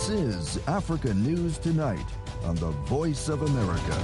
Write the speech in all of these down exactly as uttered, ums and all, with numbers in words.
This is Africa News Tonight on the Voice of America.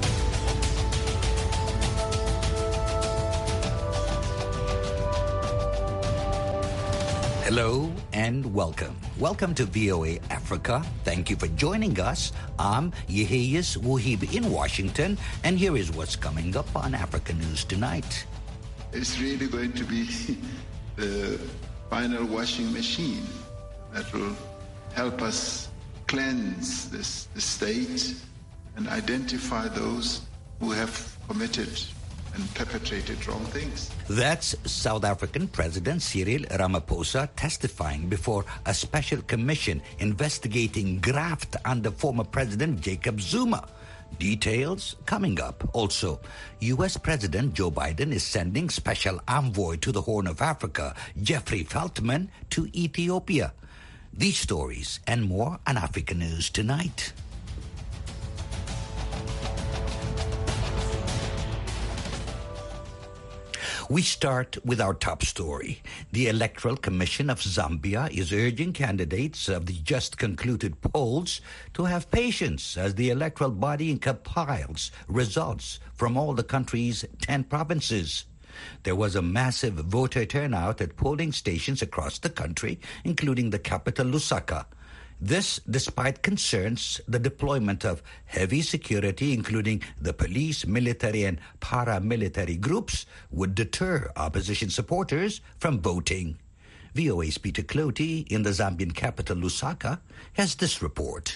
Hello and welcome. Welcome to V O A Africa. Thank you for joining us. I'm Yeheyes Wahib in Washington, and here is what's coming up on Africa News Tonight. It's really going to be the final washing machine that will help us cleanse this, this state and identify those who have committed and perpetrated wrong things. That's South African President Cyril Ramaphosa testifying before a special commission investigating graft under former President Jacob Zuma. Details coming up. Also, U S President Joe Biden is sending special envoy to the Horn of Africa, Jeffrey Feltman, to Ethiopia. These stories and more on Africa News Tonight. We start with our top story. The Electoral Commission of Zambia is urging candidates of the just concluded polls to have patience as the electoral body compiles results from all the country's ten provinces. There was a massive voter turnout at polling stations across the country, including the capital, Lusaka. This despite concerns the deployment of heavy security, including the police, military, and paramilitary groups, would deter opposition supporters from voting. V O A's Peter Clotey in the Zambian capital, Lusaka, has this report.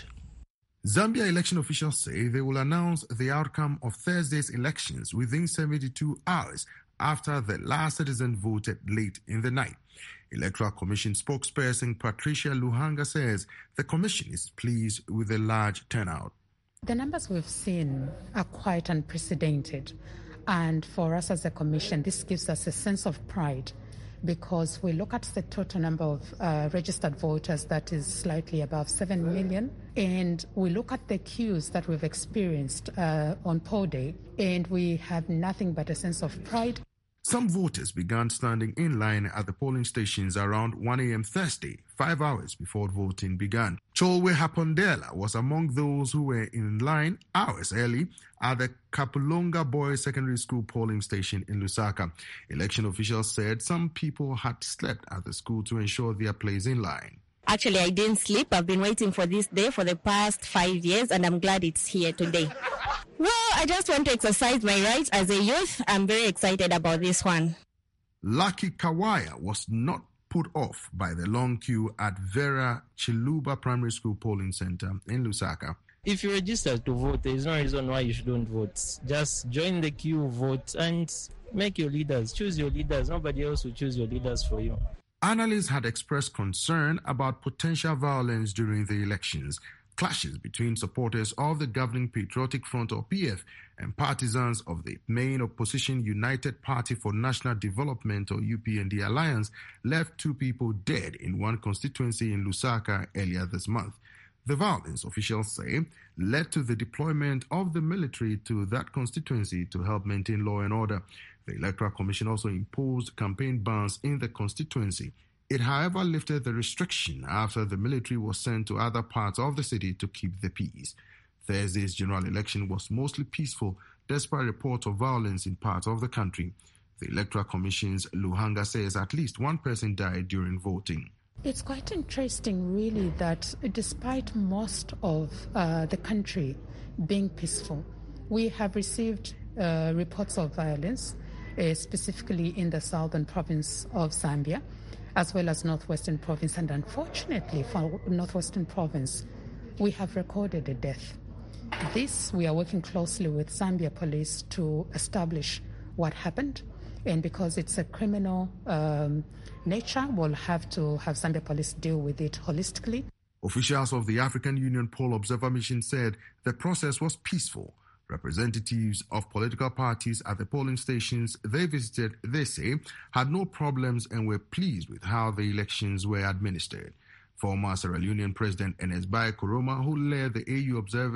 Zambia election officials say they will announce the outcome of Thursday's elections within seventy-two hours after the last citizen voted late in the night. Electoral Commission spokesperson Patricia Luhanga says the commission is pleased with the large turnout. The numbers we've seen are quite unprecedented, and for us as a commission, this gives us a sense of pride because we look at the total number of uh, registered voters that is slightly above seven million, and we look at the queues that we've experienced uh, on poll day, and we have nothing but a sense of pride. Some voters began standing in line at the polling stations around one a.m. Thursday, five hours before voting began. Cholwe Hapondela was among those who were in line hours early at the Kapulonga Boys Secondary School polling station in Lusaka. Election officials said some people had slept at the school to ensure their place in line. Actually, I didn't sleep. I've been waiting for this day for the past five years, and I'm glad it's here today. Well, I just want to exercise my rights as a youth. I'm very excited about this one. Lucky Kawaya was not put off by the long queue at Vera Chiluba Primary School polling center in Lusaka. If you register to vote, there is no reason why you shouldn't vote. Just join the queue, vote, and make your leaders. Choose your leaders. Nobody else will choose your leaders for you. Analysts had expressed concern about potential violence during the elections. Clashes between supporters of the governing Patriotic Front or P F and partisans of the main opposition United Party for National Development or U P N D alliance left two people dead in one constituency in Lusaka earlier this month. The violence, officials say, led to the deployment of the military to that constituency to help maintain law and order. The Electoral Commission also imposed campaign bans in the constituency. It, however, lifted the restriction after the military was sent to other parts of the city to keep the peace. Thursday's general election was mostly peaceful, despite reports of violence in parts of the country. The Electoral Commission's Luhanga says at least one person died during voting. It's quite interesting, really, that despite most of uh, the country being peaceful, we have received uh, reports of violence, uh, specifically in the southern province of Zambia, as well as Northwestern Province. And unfortunately for Northwestern Province, we have recorded a death. This, we are working closely with Zambia Police to establish what happened. And because it's a criminal um, nature, we'll have to have Zambia Police deal with it holistically. Officials of the African Union Poll Observer Mission said the process was peaceful. Representatives of political parties at the polling stations they visited, they say, had no problems and were pleased with how the elections were administered. Former Sierra Leonean President Ernest Bai Koroma, who led the A U observers,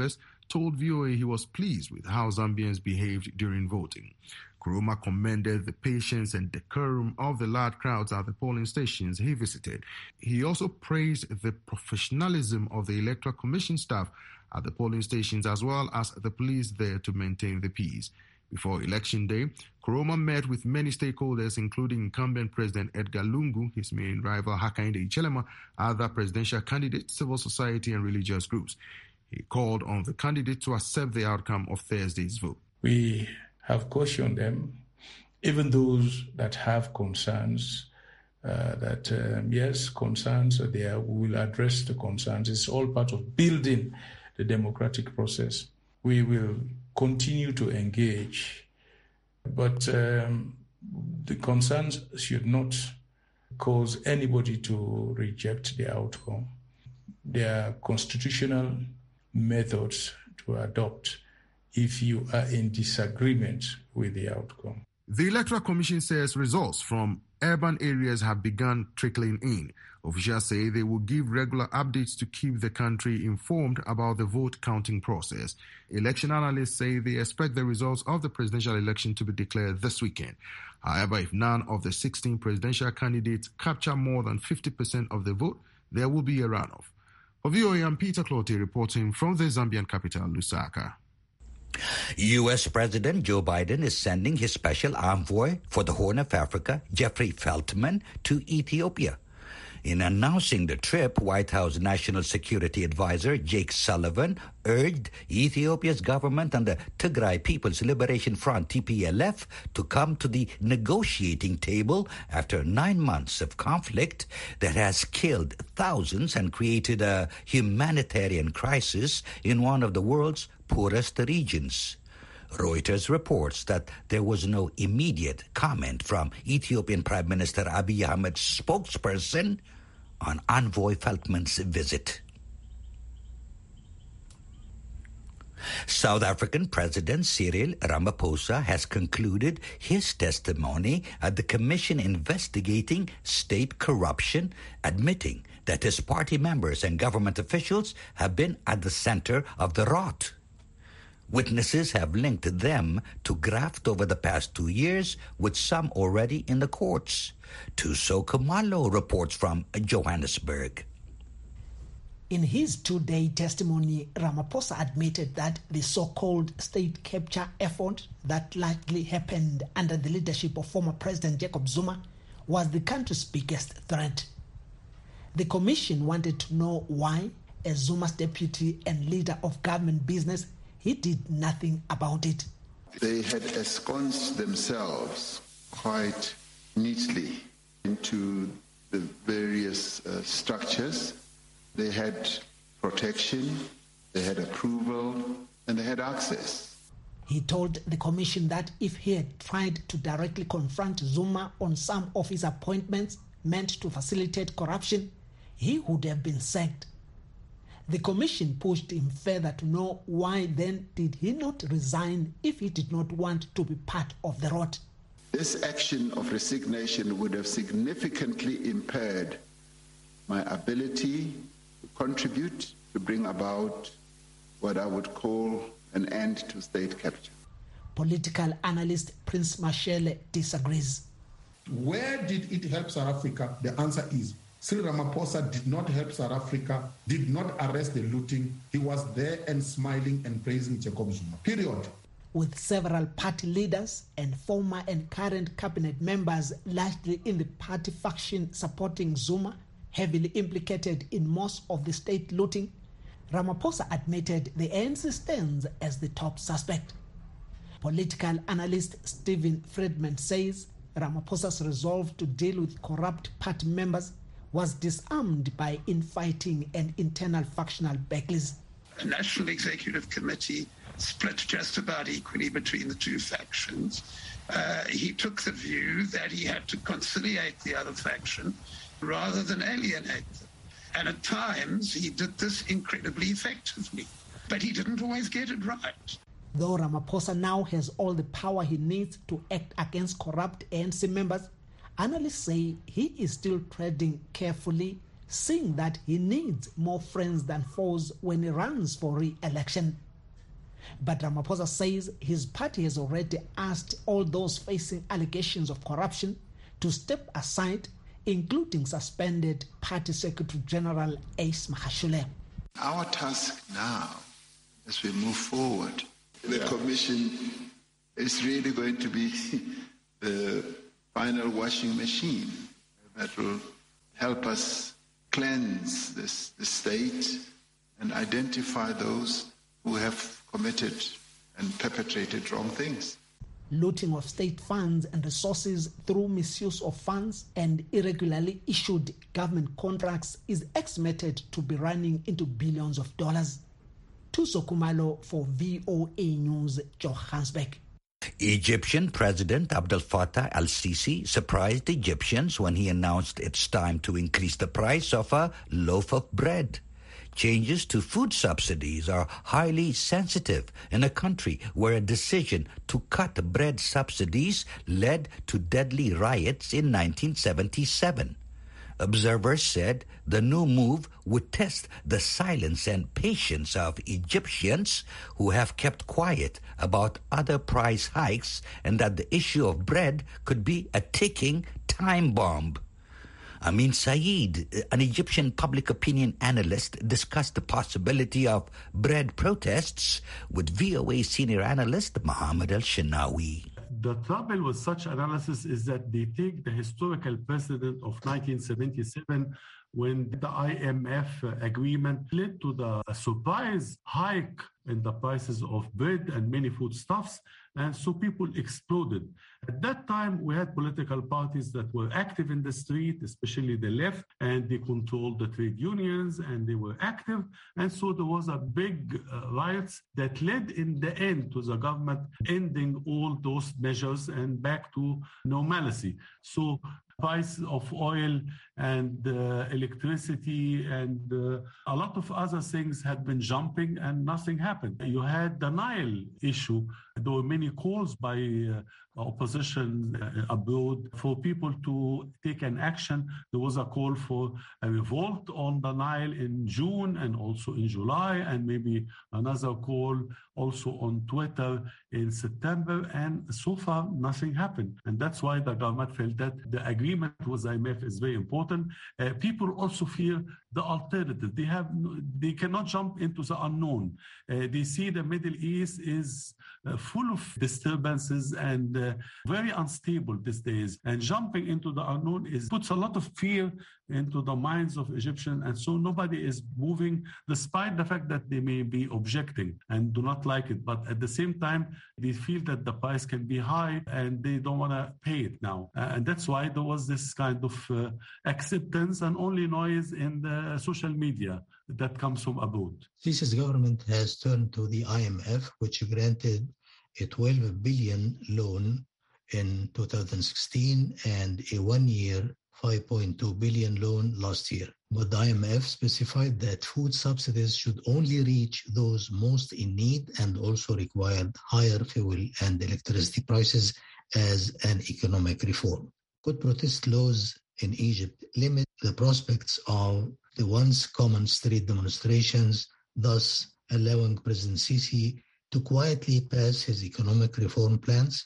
told V O A he was pleased with how Zambians behaved during voting. Kuruma commended the patience and decorum of the large crowds at the polling stations he visited. He also praised the professionalism of the Electoral Commission staff at the polling stations as well as the police there to maintain the peace. Before Election Day, Kuruma met with many stakeholders, including incumbent President Edgar Lungu, his main rival Hakainde Hichilema, other presidential candidates, civil society and religious groups. He called on the candidate to accept the outcome of Thursday's vote. We have cautioned them, even those that have concerns, uh, that um, yes, concerns are there, we will address the concerns. It's all part of building the democratic process. We will continue to engage, but um, the concerns should not cause anybody to reject the outcome. There are constitutional methods to adopt if you are in disagreement with the outcome. The Electoral Commission says results from urban areas have begun trickling in. Officials say they will give regular updates to keep the country informed about the vote counting process. Election analysts say they expect the results of the presidential election to be declared this weekend. However, if none of the sixteen presidential candidates capture more than fifty percent of the vote, there will be a runoff. For V O A, I'm Peter Clottey reporting from the Zambian capital, Lusaka. U S President Joe Biden is sending his special envoy for the Horn of Africa, Jeffrey Feltman, to Ethiopia. In announcing the trip, White House National Security Advisor Jake Sullivan urged Ethiopia's government and the Tigray People's Liberation Front, T P L F, to come to the negotiating table after nine months of conflict that has killed thousands and created a humanitarian crisis in one of the world's poorest regions. Reuters reports that there was no immediate comment from Ethiopian Prime Minister Abiy Ahmed's spokesperson on Envoy Feltman's visit. South African President Cyril Ramaphosa has concluded his testimony at the commission investigating state corruption, admitting that his party members and government officials have been at the center of the rot. Witnesses have linked them to graft over the past two years, with some already in the courts. Tuso Kumalo reports from Johannesburg. In his two-day testimony, Ramaphosa admitted that the so-called state capture effort that likely happened under the leadership of former President Jacob Zuma was the country's biggest threat. The commission wanted to know why, as Zuma's deputy and leader of government business, he did nothing about it. They had ensconced themselves quite neatly into the various uh, structures. They had protection, they had approval, and they had access. He told the commission that if he had tried to directly confront Zuma on some of his appointments meant to facilitate corruption, he would have been sacked. The commission pushed him further to know why then did he not resign if he did not want to be part of the rot. This action of resignation would have significantly impaired my ability to contribute to bring about what I would call an end to state capture. Political analyst Prince Mashele disagrees. Where did it help South Africa? The answer is Cyril Ramaphosa did not help South Africa, did not arrest the looting. He was there and smiling and praising Jacob Zuma, period. With several party leaders and former and current cabinet members largely in the party faction supporting Zuma, heavily implicated in most of the state looting, Ramaphosa admitted the A N C stands as the top suspect. Political analyst Stephen Friedman says Ramaphosa's resolve to deal with corrupt party members was disarmed by infighting and internal factional battles. The National Executive Committee split just about equally between the two factions. Uh, he took the view that he had to conciliate the other faction rather than alienate them. And at times he did this incredibly effectively, but he didn't always get it right. Though Ramaphosa now has all the power he needs to act against corrupt A N C members, analysts say he is still treading carefully, seeing that he needs more friends than foes when he runs for re-election. But Ramaphosa says his party has already asked all those facing allegations of corruption to step aside, including suspended Party Secretary General Ace Magashule. Our task now, as we move forward, the commission is really going to be the final washing machine that will help us cleanse this, this state and identify those who have committed and perpetrated wrong things. Looting of state funds and resources through misuse of funds and irregularly issued government contracts is estimated to be running into billions of dollars. Thuso Khumalo for V O A News, Johannesburg. Egyptian President Abdel Fattah al-Sisi surprised Egyptians when he announced it's time to increase the price of a loaf of bread. Changes to food subsidies are highly sensitive in a country where a decision to cut bread subsidies led to deadly riots in nineteen seventy-seven. Observers said the new move would test the silence and patience of Egyptians who have kept quiet about other price hikes, and that the issue of bread could be a ticking time bomb. Amin Saeed, an Egyptian public opinion analyst, discussed the possibility of bread protests with V O A senior analyst Mohammed Al-Shinawi. The trouble with such analysis is that they take the historical precedent of nineteen seventy-seven, when the I M F agreement led to the surprise hike in the prices of bread and many foodstuffs, and so people exploded. At that time, we had political parties that were active in the street, especially the left, and they controlled the trade unions, and they were active. And so there was a big uh, riots that led in the end to the government ending all those measures and back to normalcy. So price of oil and uh, electricity and uh, a lot of other things had been jumping and nothing happened. You had the Nile issue. There were many calls by uh, opposition uh, abroad for people to take an action. There was a call for a revolt on the Nile in June and also in July, and maybe another call also on Twitter in September. And so far, nothing happened. And that's why the government felt that the agreement with I M F is very important. Uh, people also fear the alternative. They have, they cannot jump into the unknown. Uh, they see the Middle East is uh, full of disturbances and uh, very unstable these days. And jumping into the unknown is puts a lot of fear into the minds of Egyptians. And so nobody is moving, despite the fact that they may be objecting and do not like it. But at the same time, they feel that the price can be high and they don't want to pay it now. Uh, and that's why there was this kind of uh, acceptance and only noise in the social media that comes from abroad. Sisi's government has turned to the I M F, which granted a twelve billion loan in two thousand sixteen and a one-year five point two billion loan last year. But the I M F specified that food subsidies should only reach those most in need and also required higher fuel and electricity prices as an economic reform. Could protest laws in Egypt limit the prospects of the once common street demonstrations, thus allowing President Sisi to quietly pass his economic reform plans?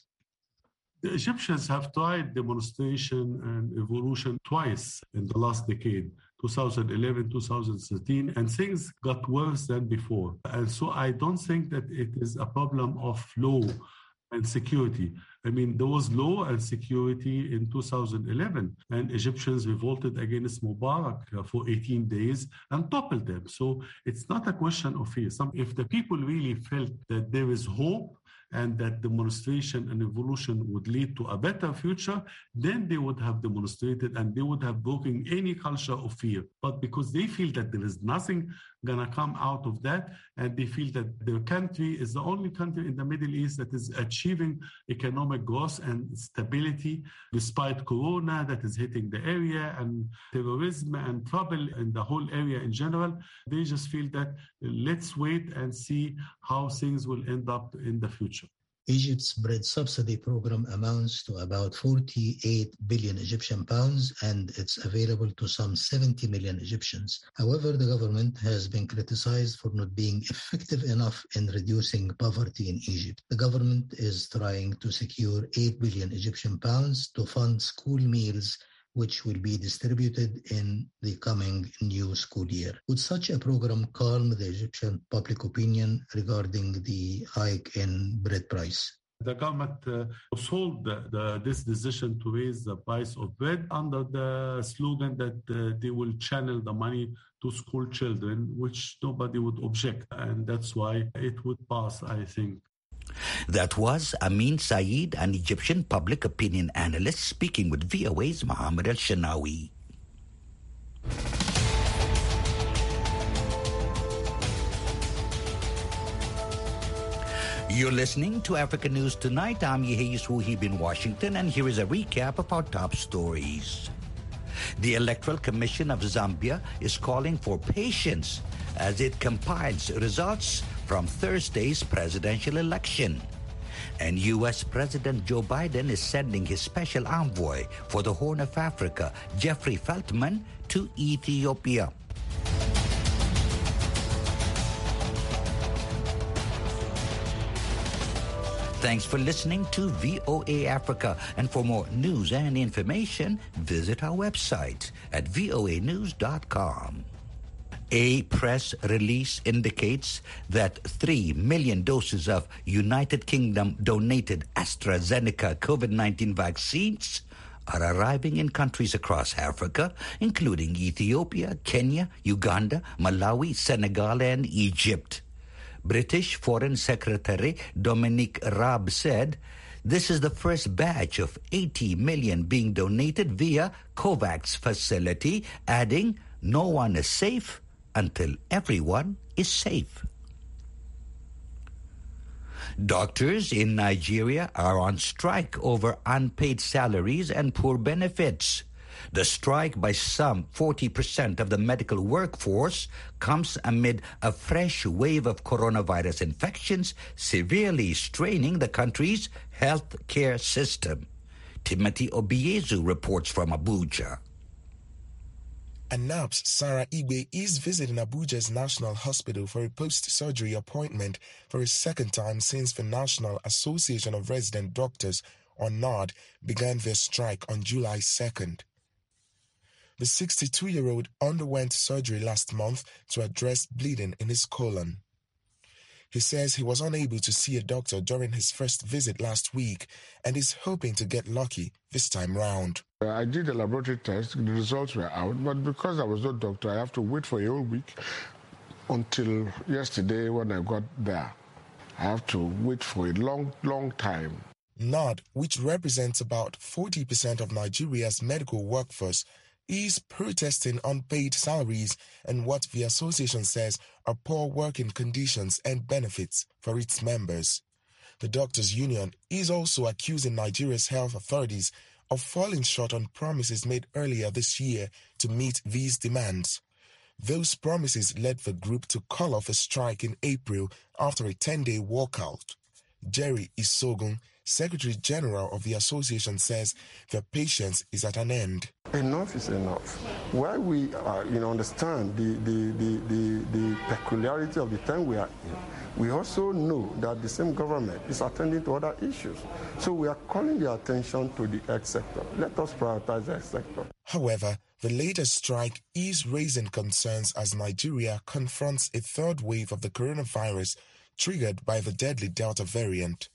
The Egyptians have tried demonstration and evolution twice in the last decade, two thousand eleven, two thousand thirteen, and things got worse than before. And so I don't think that it is a problem of law and security. I mean, there was law and security in two thousand eleven, and Egyptians revolted against Mubarak for eighteen days and toppled them. So it's not a question of fear. Some, if the people really felt that there is hope and that demonstration and evolution would lead to a better future, then they would have demonstrated and they would have broken any culture of fear. But because they feel that there is nothing gonna come out of that, and they feel that their country is the only country in the Middle East that is achieving economic growth and stability despite Corona that is hitting the area and terrorism and trouble in the whole area in general, they just feel that let's wait and see how things will end up in the future. Egypt's bread subsidy program amounts to about forty-eight billion Egyptian pounds, and it's available to some seventy million Egyptians. However, the government has been criticized for not being effective enough in reducing poverty in Egypt. The government is trying to secure eight billion Egyptian pounds to fund school meals, which will be distributed in the coming new school year. Would such a program calm the Egyptian public opinion regarding the hike in bread price? The government uh, sold the, the, this decision to raise the price of bread under the slogan that uh, they will channel the money to school children, which nobody would object. And that's why it would pass, I think. That was Amin Saeed, an Egyptian public opinion analyst, speaking with V O A's Mohammed Al-Shanawi. You're listening to Africa News Tonight. I'm Yehia Suhib in Washington, and here is a recap of our top stories. The Electoral Commission of Zambia is calling for patience as it compiles results from Thursday's presidential election. And U S President Joe Biden is sending his special envoy for the Horn of Africa, Jeffrey Feltman, to Ethiopia. Thanks for listening to V O A Africa. And for more news and information, visit our website at voa news dot com. A press release indicates that three million doses of United Kingdom donated AstraZeneca COVID nineteen vaccines are arriving in countries across Africa, including Ethiopia, Kenya, Uganda, Malawi, Senegal, and Egypt. British Foreign Secretary Dominic Raab said, "This is the first batch of eighty million being donated via COVAX facility," adding, "No one is safe until everyone is safe." Doctors in Nigeria are on strike over unpaid salaries and poor benefits. The strike by some forty percent of the medical workforce comes amid a fresh wave of coronavirus infections severely straining the country's health care system. Timothy Obiezu reports from Abuja. And N A P S Sarah Igbe is visiting Abuja's National Hospital for a post-surgery appointment for a second time since the National Association of Resident Doctors, or N A D, began their strike on July second. The sixty-two-year-old underwent surgery last month to address bleeding in his colon. He says he was unable to see a doctor during his first visit last week and is hoping to get lucky this time round. I did a laboratory test, the results were out, but because I was no doctor, I have to wait for a whole week until yesterday when I got there. I have to wait for a long, long time. N A D, which represents about forty percent of Nigeria's medical workforce, is protesting unpaid salaries and what the association says are poor working conditions and benefits for its members. The Doctors Union is also accusing Nigeria's health authorities of falling short on promises made earlier this year to meet these demands. Those promises led the group to call off a strike in April after a ten-day walkout. Jerry Isogun, Secretary General of the association, says their patience is at an end. Enough is enough. While we uh, you know, understand the, the, the, the, the peculiarity of the time we are in, we also know that the same government is attending to other issues. So we are calling the attention to the health sector. Let us prioritize the health sector. However, the latest strike is raising concerns as Nigeria confronts a third wave of the coronavirus triggered by the deadly Delta variant.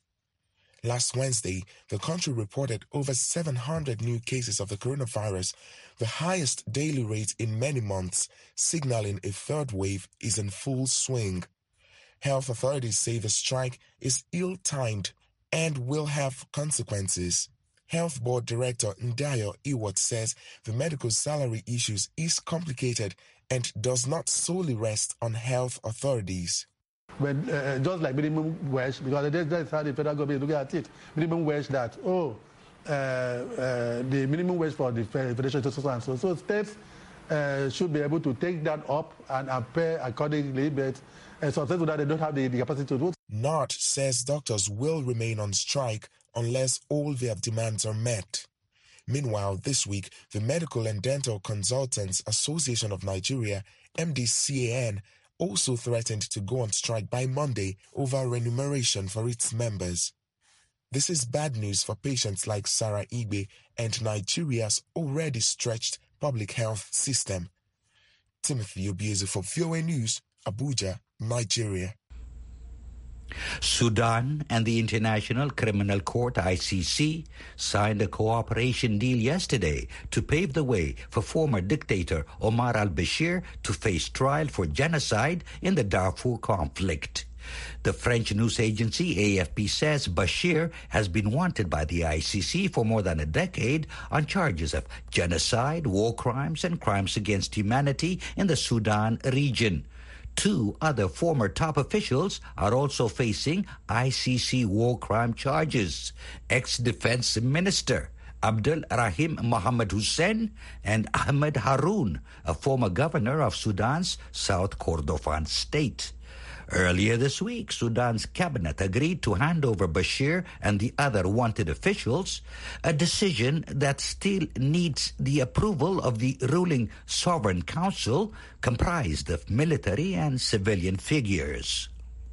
Last Wednesday, the country reported over seven hundred new cases of the coronavirus, the highest daily rate in many months, signaling a third wave is in full swing. Health authorities say the strike is ill-timed and will have consequences. Health Board Director Ndayo Iwat says the medical salary issues is complicated and does not solely rest on health authorities. But uh, just like minimum wage, because that's how the federal government is looking at it. Minimum wage that, oh, uh, uh, the minimum wage for the Federation is so and so. So states uh, should be able to take that up and uh, pay accordingly, but uh, substantially that they don't have the, the capacity to do. N A R T says doctors will remain on strike unless all their demands are met. Meanwhile, this week, the Medical and Dental Consultants Association of Nigeria, M D C A N, also threatened to go on strike by Monday over remuneration for its members. This is bad news for patients like Sarah Igbe and Nigeria's already stretched public health system. Timothy Obiezu for V O A News, Abuja, Nigeria. Sudan and the International Criminal Court, I C C, signed a cooperation deal yesterday to pave the way for former dictator Omar al-Bashir to face trial for genocide in the Darfur conflict. The French news agency A F P says Bashir has been wanted by the I C C for more than a decade on charges of genocide, war crimes, and crimes against humanity in the Sudan region. Two other former top officials are also facing I C C war crime charges. Ex-defense minister Abdul Rahim Mohammed Hussein and Ahmed Haroun, a former governor of Sudan's South Kordofan state. Earlier this week, Sudan's cabinet agreed to hand over Bashir and the other wanted officials, a decision that still needs the approval of the ruling Sovereign Council, comprised of military and civilian figures.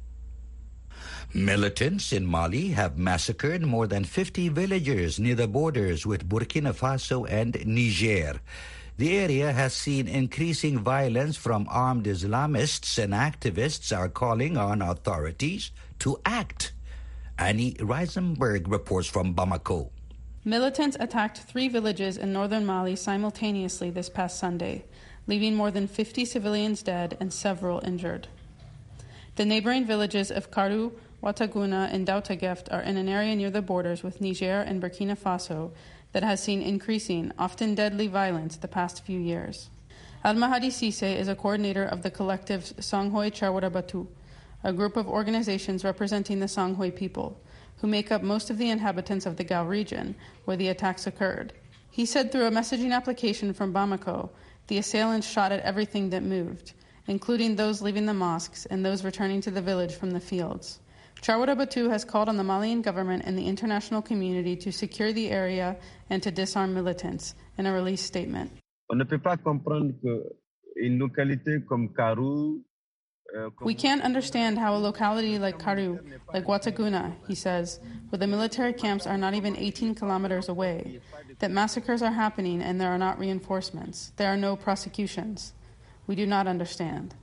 Militants in Mali have massacred more than fifty villagers near the borders with Burkina Faso and Niger. The area has seen increasing violence from armed Islamists, and activists are calling on authorities to act. Annie Reisenberg reports from Bamako. Militants attacked three villages in northern Mali simultaneously this past Sunday, leaving more than fifty civilians dead and several injured. The neighboring villages of Karu, Wataguna, and Dautageft are in an area near the borders with Niger and Burkina Faso that has seen increasing, often deadly violence the past few years. Al-Mahadi Cisse is a coordinator of the collective Songhoy Chawadabatu, a group of organizations representing the Songhoy people, who make up most of the inhabitants of the Gao region, where the attacks occurred. He said through a messaging application from Bamako, the assailants shot at everything that moved, including those leaving the mosques and those returning to the village from the fields. Chawadabatu has called on the Malian government and the international community to secure the area and to disarm militants in a release statement. We can't understand how a locality like Karu, like Wataguna, he says, where the military camps are not even eighteen kilometers away, that massacres are happening and there are not reinforcements. There are no prosecutions. We do not understand.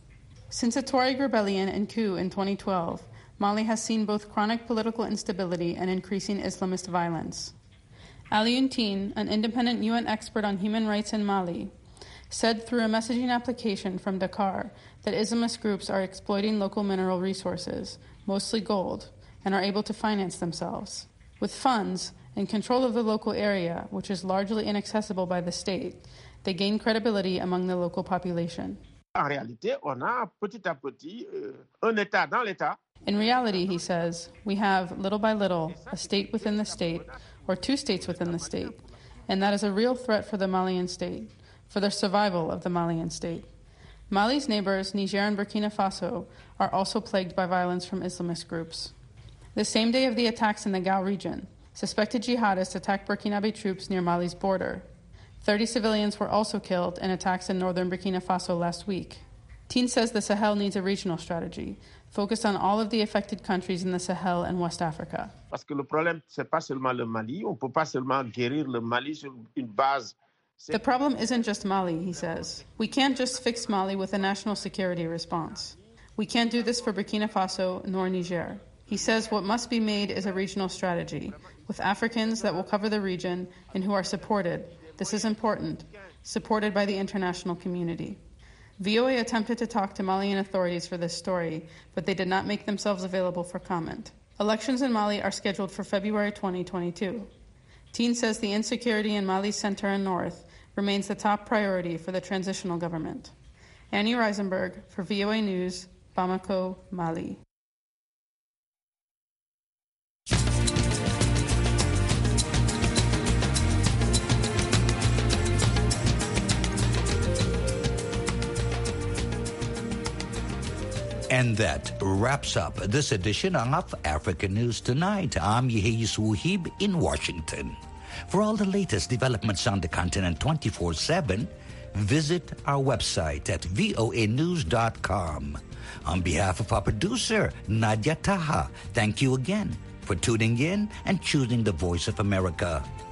Since a Tuareg rebellion and coup in twenty twelve, Mali has seen both chronic political instability and increasing Islamist violence. Alioune Tine, an independent U N expert on human rights in Mali, said through a messaging application from Dakar that Islamist groups are exploiting local mineral resources, mostly gold, and are able to finance themselves. With funds and control of the local area, which is largely inaccessible by the state, they gain credibility among the local population. En réalité, on a petit à petit euh, un État dans l'État. In reality, he says, we have, little by little, a state within the state, or two states within the state, and that is a real threat for the Malian state, for the survival of the Malian state. Mali's neighbors, Niger and Burkina Faso, are also plagued by violence from Islamist groups. The same day of the attacks in the Gao region, suspected jihadists attacked Burkinabe troops near Mali's border. Thirty civilians were also killed in attacks in northern Burkina Faso last week. Tine says the Sahel needs a regional strategy, focused on all of the affected countries in the Sahel and West Africa. Parce que le problème, c'est pas seulement le Mali. On peut pas seulement guérir le Mali sur une base. The problem isn't just Mali, he says. We can't just fix Mali with a national security response. We can't do this for Burkina Faso nor Niger. He says what must be made is a regional strategy, with Africans that will cover the region and who are supported, this is important, supported by the international community. V O A attempted to talk to Malian authorities for this story, but they did not make themselves available for comment. Elections in Mali are scheduled for February twenty twenty-two. Tine says the insecurity in Mali's center and north remains the top priority for the transitional government. Annie Reisenberg for V O A News, Bamako, Mali. And that wraps up this edition of African News Tonight. I'm Yehiyus Wuhib in Washington. For all the latest developments on the continent twenty-four seven, visit our website at voa news dot com. On behalf of our producer, Nadia Taha, thank you again for tuning in and choosing the Voice of America.